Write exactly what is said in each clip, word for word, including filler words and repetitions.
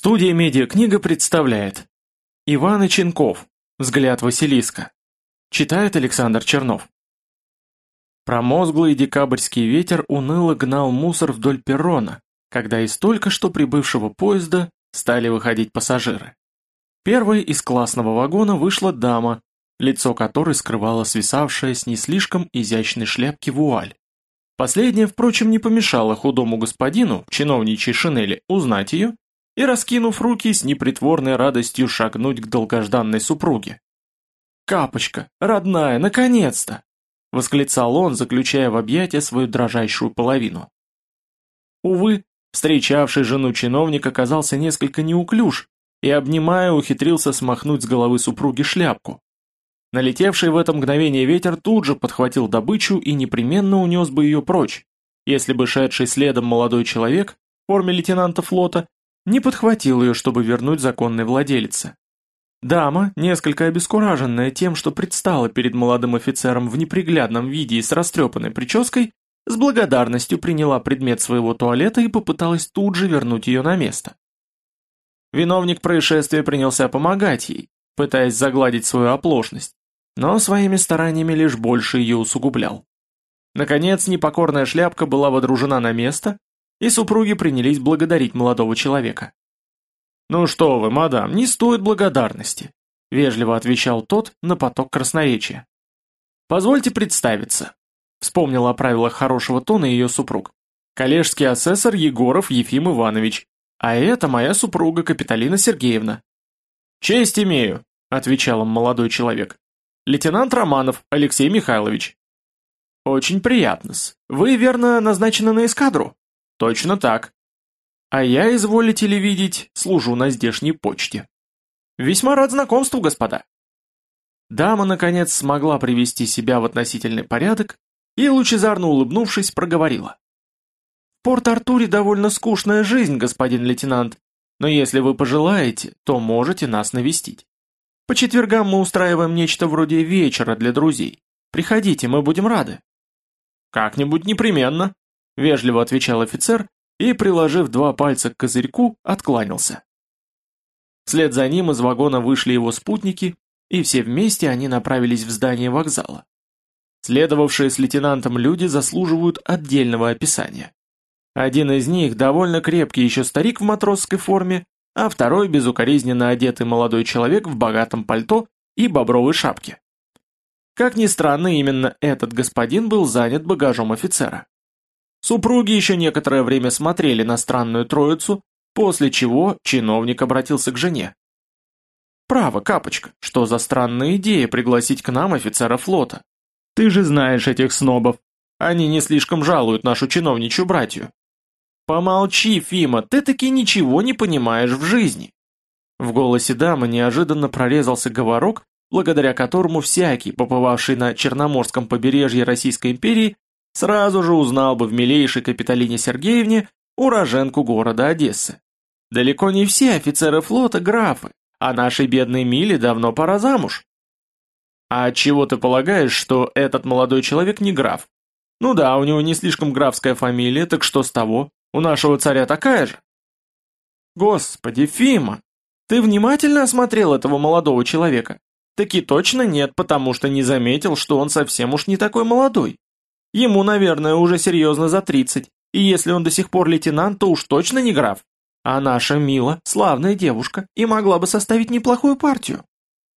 Студия «Медиакнига» представляет Иван Иченков. Взгляд Василиска. Читает Александр Чернов. Промозглый декабрьский ветер уныло гнал мусор вдоль перрона, когда из только что прибывшего поезда стали выходить пассажиры. Первой из классного вагона вышла дама, лицо которой скрывала свисавшая с не слишком изящной шляпки вуаль. Последняя, впрочем, не помешала худому господину в чиновничьей шинели узнать ее и, раскинув руки, с непритворной радостью шагнуть к долгожданной супруге. «Капочка, родная, наконец-то!» — восклицал он, заключая в объятия свою дрожащую половину. Увы, встречавший жену чиновник оказался несколько неуклюж и, обнимая, ухитрился смахнуть с головы супруги шляпку. Налетевший в это мгновение ветер тут же подхватил добычу и непременно унес бы ее прочь, если бы шедший следом молодой человек в форме лейтенанта флота не подхватил ее, чтобы вернуть законной владелице. Дама, несколько обескураженная тем, что предстала перед молодым офицером в неприглядном виде и с растрепанной прической, с благодарностью приняла предмет своего туалета и попыталась тут же вернуть ее на место. Виновник происшествия принялся помогать ей, пытаясь загладить свою оплошность, но своими стараниями лишь больше ее усугублял. Наконец, непокорная шляпка была водружена на место, и супруги принялись благодарить молодого человека. «Ну что вы, мадам, не стоит благодарности», — вежливо отвечал тот на поток красноречия. «Позвольте представиться», — вспомнил о правилах хорошего тона ее супруг. «Коллежский асессор Егоров Ефим Иванович, а это моя супруга Капитолина Сергеевна». «Честь имею», — отвечал им молодой человек. «Лейтенант Романов Алексей Михайлович». «Очень приятно-с. Вы, верно, назначены на эскадру?» «Точно так. А я, изволите ли видеть, служу на здешней почте». «Весьма рад знакомству, господа». Дама, наконец, смогла привести себя в относительный порядок и, лучезарно улыбнувшись, проговорила. «В Порт-Артуре довольно скучная жизнь, господин лейтенант, но если вы пожелаете, то можете нас навестить. По четвергам мы устраиваем нечто вроде вечера для друзей. Приходите, мы будем рады». «Как-нибудь непременно», — вежливо отвечал офицер и, приложив два пальца к козырьку, откланялся. Вслед за ним из вагона вышли его спутники, и все вместе они направились в здание вокзала. Следовавшие с лейтенантом люди заслуживают отдельного описания. Один из них довольно крепкий еще старик в матросской форме, а второй безукоризненно одетый молодой человек в богатом пальто и бобровой шапке. Как ни странно, именно этот господин был занят багажом офицера. Супруги еще некоторое время смотрели на странную троицу, после чего чиновник обратился к жене. «Право, Капочка, что за странная идея пригласить к нам офицера флота? Ты же знаешь этих снобов. Они не слишком жалуют нашу чиновничью братью». «Помолчи, Фима, ты таки ничего не понимаешь в жизни». В голосе дамы неожиданно прорезался говорок, благодаря которому всякий, побывавший на Черноморском побережье Российской империи, сразу же узнал бы в милейшей Капитолине Сергеевне уроженку города Одессы. Далеко не все офицеры флота графы, а нашей бедной Миле давно пора замуж. А отчего ты полагаешь, что этот молодой человек не граф? Ну да, у него не слишком графская фамилия, так что с того? У нашего царя такая же. Господи, Фима, ты внимательно осмотрел этого молодого человека? Таки точно нет, потому что не заметил, что он совсем уж не такой молодой. Ему, наверное, уже серьезно за тридцать, и если он до сих пор лейтенант, то уж точно не граф. А наша Мила славная девушка и могла бы составить неплохую партию.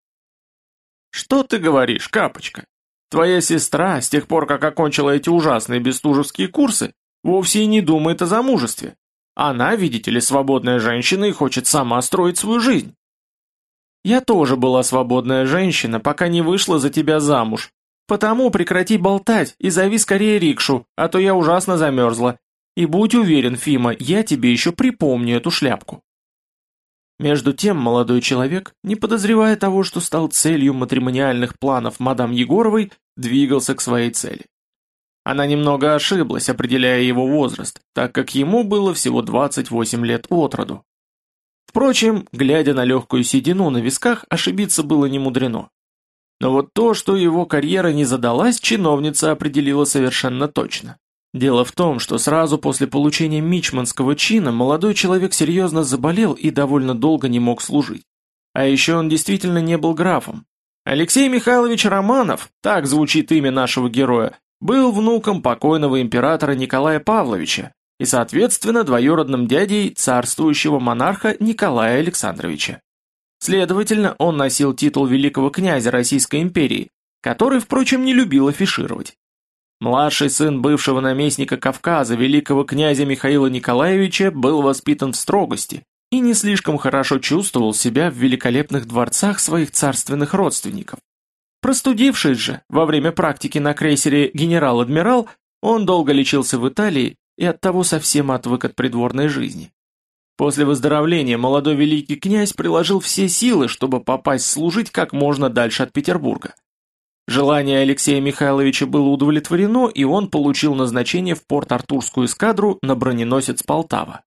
Что ты говоришь, Капочка? Твоя сестра, с тех пор, как окончила эти ужасные бестужевские курсы, вовсе и не думает о замужестве. Она, видите ли, свободная женщина и хочет сама строить свою жизнь. Я тоже была свободная женщина, пока не вышла за тебя замуж. Потому прекрати болтать и зови скорее рикшу, а то я ужасно замерзла. И будь уверен, Фима, я тебе еще припомню эту шляпку». Между тем молодой человек, не подозревая того, что стал целью матримониальных планов мадам Егоровой, двигался к своей цели. Она немного ошиблась, определяя его возраст, так как ему было всего двадцать восемь лет от роду. Впрочем, глядя на легкую седину на висках, ошибиться было немудрено. Но вот то, что его карьера не задалась, чиновница определила совершенно точно. Дело в том, что сразу после получения мичманского чина молодой человек серьезно заболел и довольно долго не мог служить. А еще он действительно не был графом. Алексей Михайлович Романов, так звучит имя нашего героя, был внуком покойного императора Николая Павловича и, соответственно, двоюродным дядей царствующего монарха Николая Александровича. Следовательно, он носил титул великого князя Российской империи, который, впрочем, не любил афишировать. Младший сын бывшего наместника Кавказа, великого князя Михаила Николаевича, был воспитан в строгости и не слишком хорошо чувствовал себя в великолепных дворцах своих царственных родственников. Простудившись же во время практики на крейсере «Генерал-адмирал», он долго лечился в Италии и оттого совсем отвык от придворной жизни. После выздоровления молодой великий князь приложил все силы, чтобы попасть служить как можно дальше от Петербурга. Желание Алексея Михайловича было удовлетворено, и он получил назначение в Порт-Артурскую эскадру на броненосец «Полтава».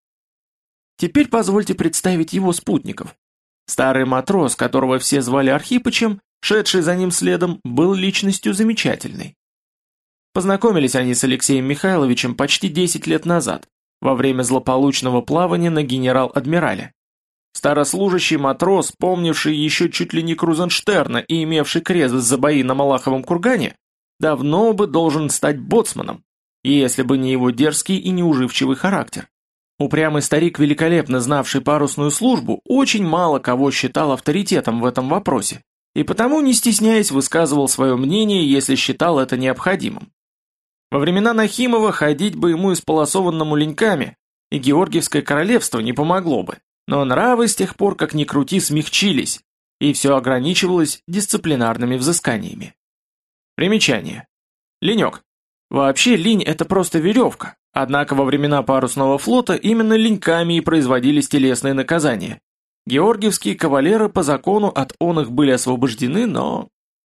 Теперь позвольте представить его спутников. Старый матрос, которого все звали Архипычем, шедший за ним следом, был личностью замечательной. Познакомились они с Алексеем Михайловичем почти десять лет назад, во время злополучного плавания на генерал-адмирале. Старослужащий матрос, помнивший еще чуть ли не Крузенштерна и имевший крест за бои на Малаховом кургане, давно бы должен стать боцманом, если бы не его дерзкий и неуживчивый характер. Упрямый старик, великолепно знавший парусную службу, очень мало кого считал авторитетом в этом вопросе, и потому, не стесняясь, высказывал свое мнение, если считал это необходимым. Во времена Нахимова ходить бы ему исполосованному леньками, и Георгиевское королевство не помогло бы, но нравы с тех пор, как ни крути, смягчились, и все ограничивалось дисциплинарными взысканиями. Примечание. Ленек. Вообще линь – это просто веревка, однако во времена парусного флота именно леньками и производились телесные наказания. Георгиевские кавалеры по закону от он их были освобождены, но...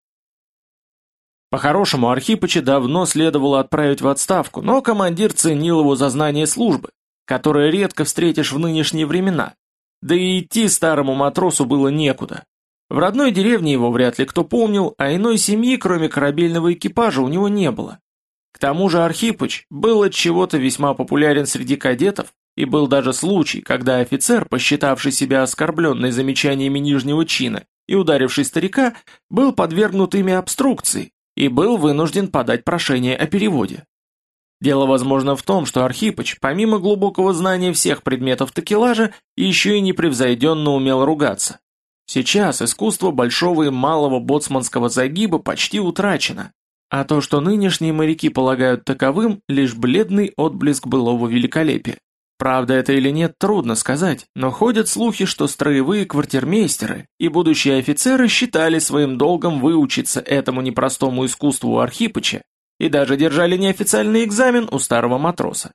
По-хорошему, Архипыча давно следовало отправить в отставку, но командир ценил его за знание службы, которое редко встретишь в нынешние времена. Да и идти старому матросу было некуда. В родной деревне его вряд ли кто помнил, а иной семьи, кроме корабельного экипажа, у него не было. К тому же Архипыч был от чего-то весьма популярен среди кадетов, и был даже случай, когда офицер, посчитавший себя оскорбленной замечаниями нижнего чина и ударивший старика, был подвергнут ими обструкции и был вынужден подать прошение о переводе. Дело, возможно, в том, что Архипыч, помимо глубокого знания всех предметов такелажа, еще и непревзойденно умел ругаться. Сейчас искусство большого и малого боцманского загиба почти утрачено, а то, что нынешние моряки полагают таковым, лишь бледный отблеск былого великолепия. Правда это или нет, трудно сказать, но ходят слухи, что строевые квартирмейстеры и будущие офицеры считали своим долгом выучиться этому непростому искусству у Архипыча и даже держали неофициальный экзамен у старого матроса.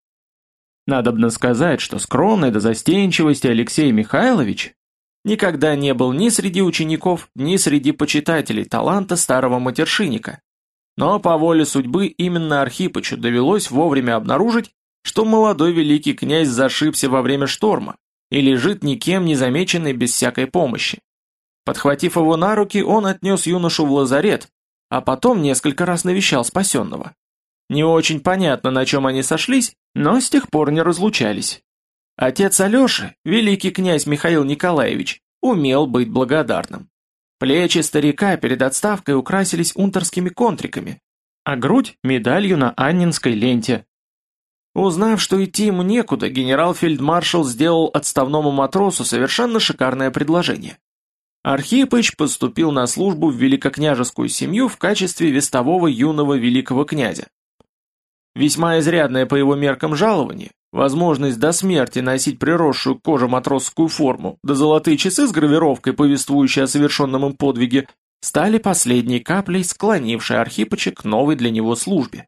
Надобно сказать, что скромный до застенчивости Алексей Михайлович никогда не был ни среди учеников, ни среди почитателей таланта старого матершинника. Но по воле судьбы именно Архипычу довелось вовремя обнаружить, что молодой великий князь зашибся во время шторма и лежит никем не замеченный без всякой помощи. Подхватив его на руки, он отнес юношу в лазарет, а потом несколько раз навещал спасенного. Не очень понятно, на чем они сошлись, но с тех пор не разлучались. Отец Алеши, великий князь Михаил Николаевич, умел быть благодарным. Плечи старика перед отставкой украсились унтерскими контриками, а грудь – медалью на аннинской ленте. Узнав, что идти ему некуда, генерал-фельдмаршал сделал отставному матросу совершенно шикарное предложение. Архипыч поступил на службу в великокняжескую семью в качестве вестового юного великого князя. Весьма изрядное по его меркам жалование, возможность до смерти носить приросшую к коже матросскую форму, да золотые часы с гравировкой, повествующие о совершенном им подвиге, стали последней каплей, склонившей Архипыча к новой для него службе.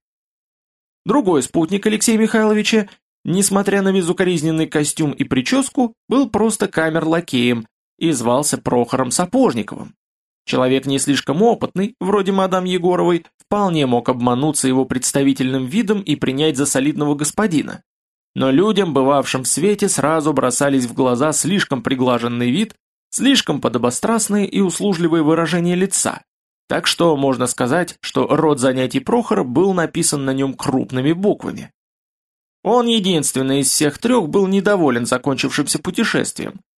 Другой спутник Алексея Михайловича, несмотря на безукоризненный костюм и прическу, был просто камер-лакеем и звался Прохором Сапожниковым. Человек не слишком опытный, вроде мадам Егоровой, вполне мог обмануться его представительным видом и принять за солидного господина. Но людям, бывавшим в свете, сразу бросались в глаза слишком приглаженный вид, слишком подобострастные и услужливые выражения лица, Так что можно сказать, что род занятий Прохора был написан на нем крупными буквами. Он единственный из всех трех был недоволен закончившимся путешествием,